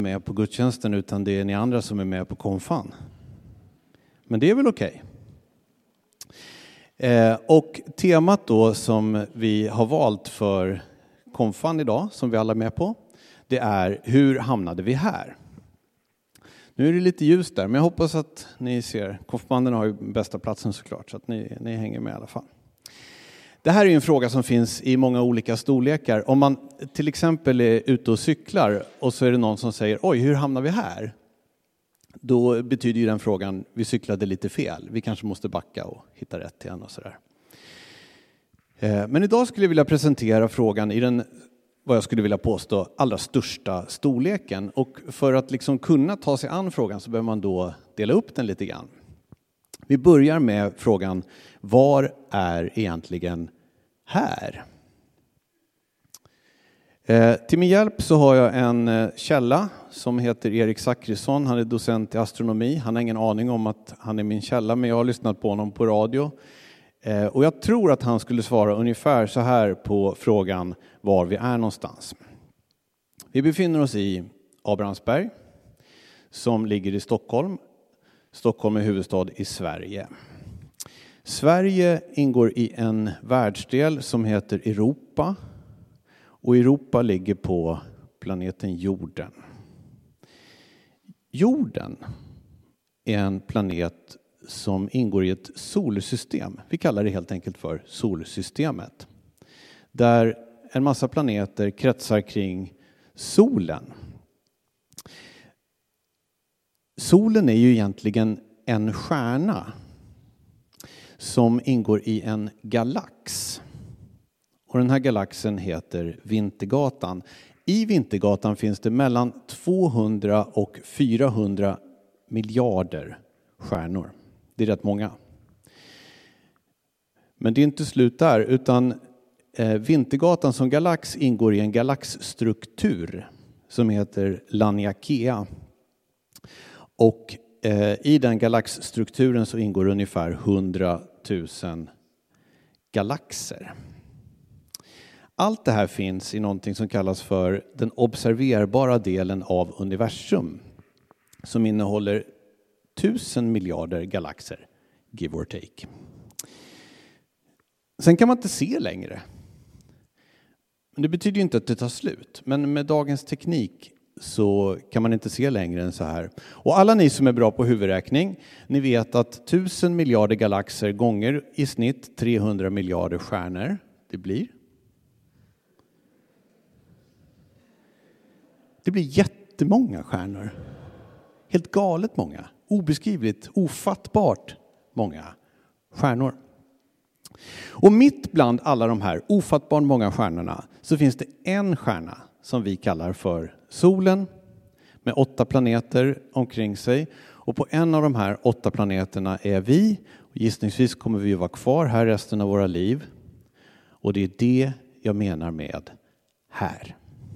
med på gudstjänsten, utan det är ni andra som är med på konfan. Men det är väl okej. Och temat då som vi har valt för konfan idag, som vi alla är med på, det är: hur hamnade vi här? Nu är det lite ljust där, men jag hoppas att ni ser. Konfbanden har ju bästa platsen såklart, så att ni hänger med i alla fall. Det här är ju en fråga som finns i många olika storlekar. Om man till exempel är ute och cyklar och så är det någon som säger: oj, hur hamnar vi här? Då betyder ju den frågan: vi cyklade lite fel. Vi kanske måste backa och hitta rätt igen och sådär. Men idag skulle jag vilja presentera frågan i den, vad jag skulle vilja påstå, allra största storleken. Och för att liksom kunna ta sig an frågan så behöver man då dela upp den lite grann. Vi börjar med frågan: var är egentligen här? Till min hjälp så har jag en källa som heter Erik Zachrisson. Han är docent i astronomi. Han har ingen aning om att han är min källa, men jag har lyssnat på honom på radio. Och jag tror att han skulle svara ungefär så här på frågan var vi är någonstans. Vi befinner oss i Abrahamsberg som ligger i Stockholm. Stockholm är huvudstad i Sverige. Sverige ingår i en världsdel som heter Europa. Och Europa ligger på planeten Jorden. Jorden är en planet som ingår i ett solsystem. Vi kallar det helt enkelt för solsystemet. Där en massa planeter kretsar kring solen. Solen är ju egentligen en stjärna som ingår i en galax. Och den här galaxen heter Vintergatan. I Vintergatan finns det mellan 200 och 400 miljarder stjärnor. Det är rätt många. Men det är inte slut där, utan Vintergatan som galax ingår i en galaxstruktur som heter Laniakea. Och i den galaxstrukturen så ingår ungefär 100 000 galaxer. Allt det här finns i någonting som kallas för den observerbara delen av universum, som innehåller 1000 miljarder galaxer, give or take. Sen kan man inte se längre. Men det betyder ju inte att det tar slut. Men med dagens teknik så kan man inte se längre än så här. Och alla ni som är bra på huvudräkning, ni vet att 1000 miljarder galaxer gånger i snitt 300 miljarder stjärnor, det blir jättemånga stjärnor. Helt galet många. Obeskrivligt, ofattbart många stjärnor. Och mitt bland alla de här ofattbart många stjärnorna så finns det en stjärna som vi kallar för solen, med 8 planeter omkring sig. Och på en av de här 8 planeterna är vi. Och gissningsvis kommer vi att vara kvar här resten av våra liv. Och det är det jag menar med här.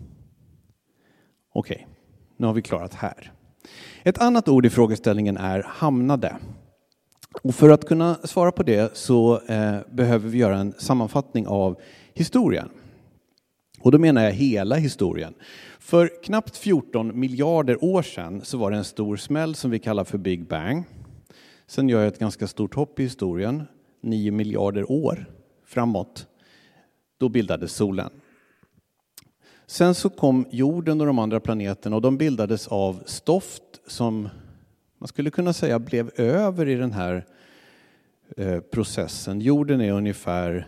Okej, nu har vi klarat här. Ett annat ord i frågeställningen är hamnade. Och för att kunna svara på det så behöver vi göra en sammanfattning av historien. Och då menar jag hela historien. För knappt 14 miljarder år sedan så var det en stor smäll som vi kallar för Big Bang. Sen gör jag ett ganska stort hopp i historien, 9 miljarder år framåt. Då bildades solen. Sen så kom jorden och de andra planeterna och de bildades av stoft som man skulle kunna säga blev över i den här processen. Jorden är ungefär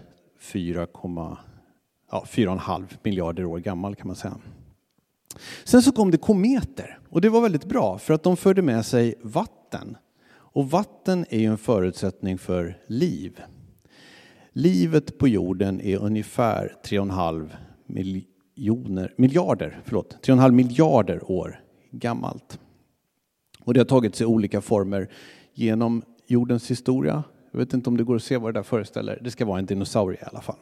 4,5 miljarder år gammal kan man säga. Sen så kom det kometer och det var väldigt bra för att de förde med sig vatten. Och vatten är ju en förutsättning för liv. Livet på jorden är ungefär 3,5 miljarder år gammalt. Och det har tagit sig olika former genom jordens historia. Jag vet inte om det går att se vad det där föreställer. Det ska vara en dinosaurie i alla fall.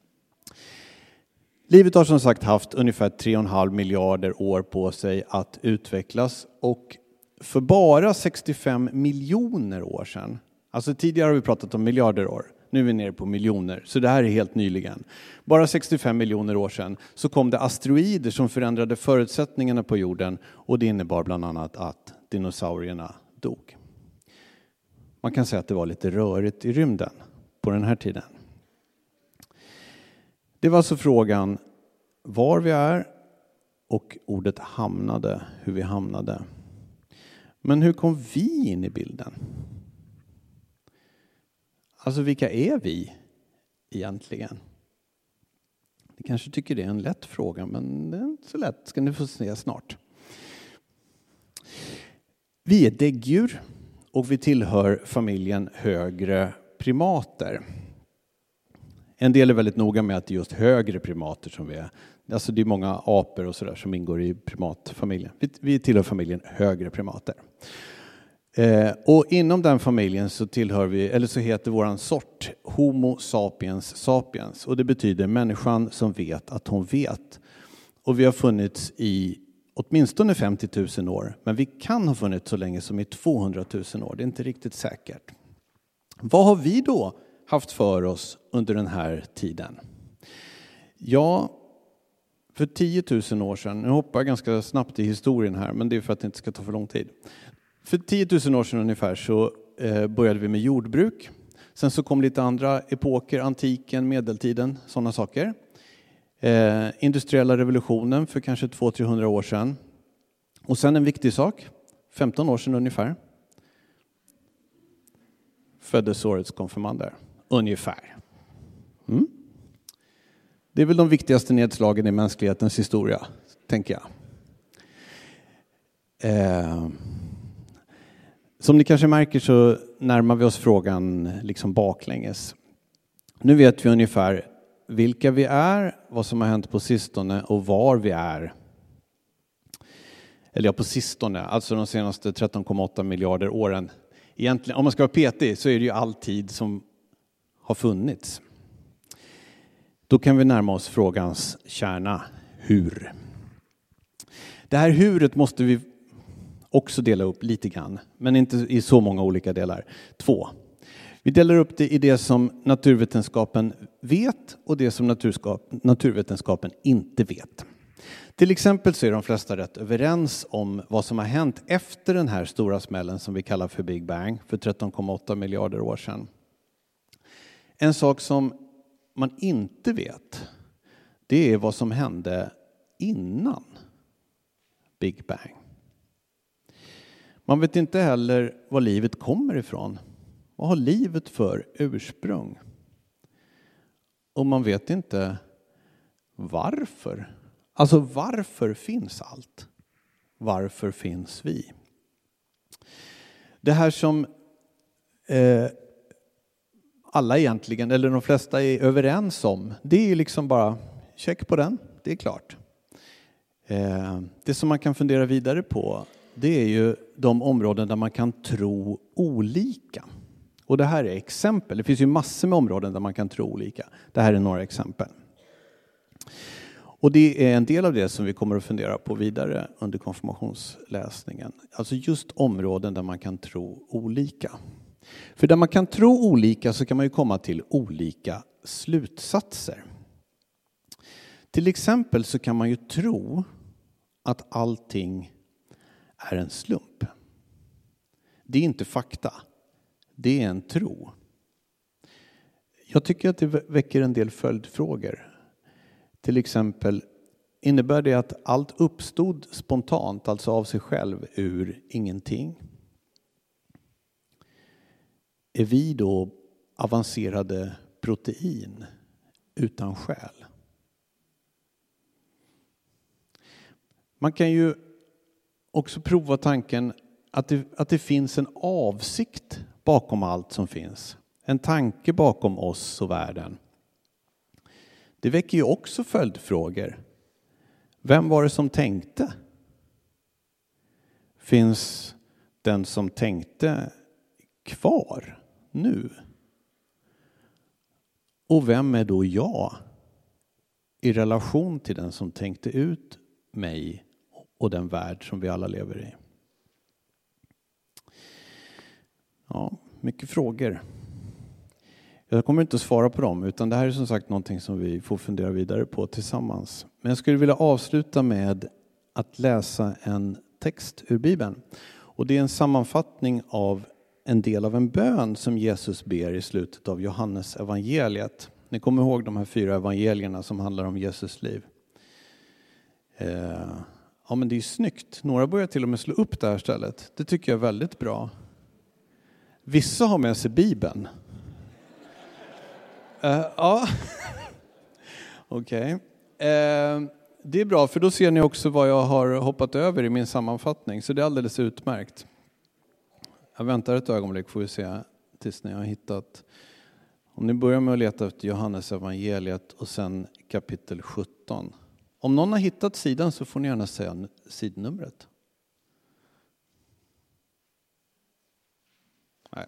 Livet har som sagt haft ungefär 3,5 miljarder år på sig att utvecklas. Och för bara 65 miljoner år sedan, alltså tidigare har vi pratat om miljarder år. Nu är vi nere på miljoner, så det här är helt nyligen. Bara 65 miljoner år sedan så kom det asteroider som förändrade förutsättningarna på jorden, och det innebar bland annat att dinosaurierna dog. Man kan säga att det var lite rörigt i rymden på den här tiden. Det var alltså frågan var vi är och ordet hamnade, hur vi hamnade. Men hur kom vi in i bilden? Alltså vilka är vi egentligen? Ni kanske tycker det är en lätt fråga, men det är inte så lätt, ska ni få se snart. Vi är däggdjur och vi tillhör familjen högre primater. En del är väldigt noga med att det är just högre primater som vi är. Alltså det är många apor och sådär som ingår i primatfamiljen. Vi tillhör familjen högre primater. Och inom den familjen så tillhör vi, eller så heter våran sort Homo sapiens sapiens. Och det betyder människan som vet att hon vet. Och vi har funnits i åtminstone 50 000 år. Men vi kan ha funnits så länge som i 200 000 år. Det är inte riktigt säkert. Vad har vi då haft för oss under den här tiden? Ja, för 10 000 år sedan, nu hoppar jag ganska snabbt i historien här, men det är för att det inte ska ta för lång tid. För 10 000 år sedan ungefär så började vi med jordbruk. Sen så kom lite andra epoker, antiken, medeltiden, sådana saker. Industriella revolutionen för kanske 200-300 år sedan. Och sen en viktig sak, 15 år sedan ungefär. Föddes årets konfirmander, ungefär. Det är väl de viktigaste nedslagen i mänsklighetens historia, tänker jag. Som ni kanske märker så närmar vi oss frågan liksom baklänges. Nu vet vi ungefär vilka vi är, vad som har hänt på sistone och var vi är. Eller ja, på sistone, alltså de senaste 13,8 miljarder åren. Egentligen, om man ska vara petig så är det ju all tid som har funnits. Då kan vi närma oss frågans kärna, hur? Det här huret måste vi också dela upp lite grann, men inte i så många olika delar. 2. Vi delar upp det i det som naturvetenskapen vet och det som naturvetenskapen inte vet. Till exempel så är de flesta rätt överens om vad som har hänt efter den här stora smällen som vi kallar för Big Bang för 13,8 miljarder år sedan. En sak som man inte vet, det är vad som hände innan Big Bang. Man vet inte heller var livet kommer ifrån. Vad har livet för ursprung? Och man vet inte varför. Alltså varför finns allt? Varför finns vi? Det här som alla egentligen, eller de flesta är överens om, det är liksom bara check på den, det är klart. Det som man kan fundera vidare på, det är ju de områden där man kan tro olika. Och det här är exempel. Det finns ju massor med områden där man kan tro olika. Det här är några exempel. Och det är en del av det som vi kommer att fundera på vidare under konfirmationsläsningen. Alltså just områden där man kan tro olika. För där man kan tro olika så kan man ju komma till olika slutsatser. Till exempel så kan man ju tro att allting är en slump. Det är inte fakta. Det är en tro. Jag tycker att det väcker en del följdfrågor. Till exempel, innebär det att allt uppstod spontant, alltså av sig själv, ur ingenting? Är vi då avancerade protein utan själ? Man kan ju också prova tanken att det finns en avsikt bakom allt som finns. En tanke bakom oss och världen. Det väcker ju också följdfrågor. Vem var det som tänkte? Finns den som tänkte kvar nu? Och vem är då jag i relation till den som tänkte ut mig och den värld som vi alla lever i? Ja, mycket frågor. Jag kommer inte att svara på dem, utan det här är som sagt någonting som vi får fundera vidare på tillsammans. Men jag skulle vilja avsluta med att läsa en text ur Bibeln. Och det är en sammanfattning av en del av en bön som Jesus ber i slutet av Johannes evangeliet. Ni kommer ihåg de här 4 evangelierna som handlar om Jesus liv. Ja, men det är snyggt. Några börjar till och med slå upp det här stället. Det tycker jag är väldigt bra. Vissa har med sig Bibeln. Ja, okej. Det är bra, för då ser ni också vad jag har hoppat över i min sammanfattning. Så det är alldeles utmärkt. Jag väntar ett ögonblick, får vi se tills ni har hittat. Om ni börjar med att leta efter Johannes evangeliet och sen kapitel 17. Om någon har hittat sidan så får ni gärna säga sidnumret. Nej.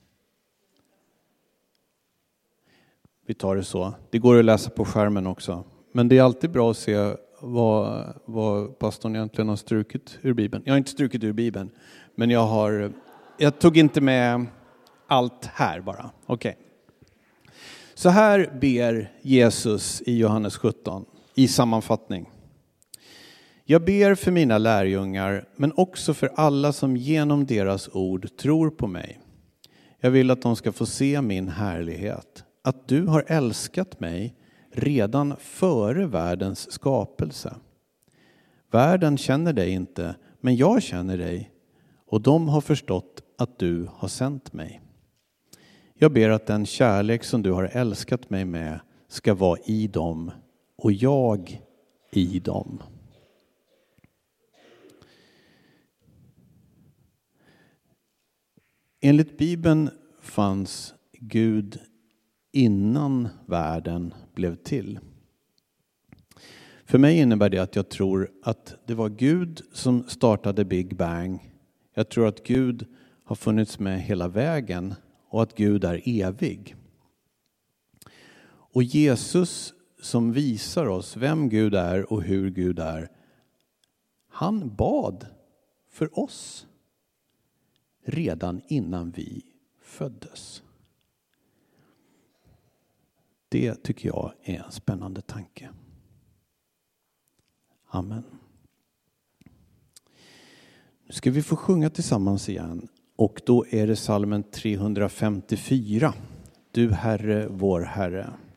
Vi tar det så. Det går att läsa på skärmen också. Men det är alltid bra att se vad pastorn egentligen har strukit ur Bibeln. Jag har inte strukit ur Bibeln, men jag tog inte med allt här bara. Okej. Så här ber Jesus i Johannes 17 i sammanfattning. Jag ber för mina lärjungar, men också för alla som genom deras ord tror på mig. Jag vill att de ska få se min härlighet. Att du har älskat mig redan före världens skapelse. Världen känner dig inte, men jag känner dig, och de har förstått att du har sänt mig. Jag ber att den kärlek som du har älskat mig med ska vara i dem och jag i dem. Enligt Bibeln fanns Gud innan världen blev till. För mig innebär det att jag tror att det var Gud som startade Big Bang. Jag tror att Gud har funnits med hela vägen och att Gud är evig. Och Jesus som visar oss vem Gud är och hur Gud är, han bad för oss redan innan vi föddes. Det tycker jag är en spännande tanke. Amen. Nu ska vi få sjunga tillsammans igen. Och då är det psalmen 354. Du Herre, vår Herre.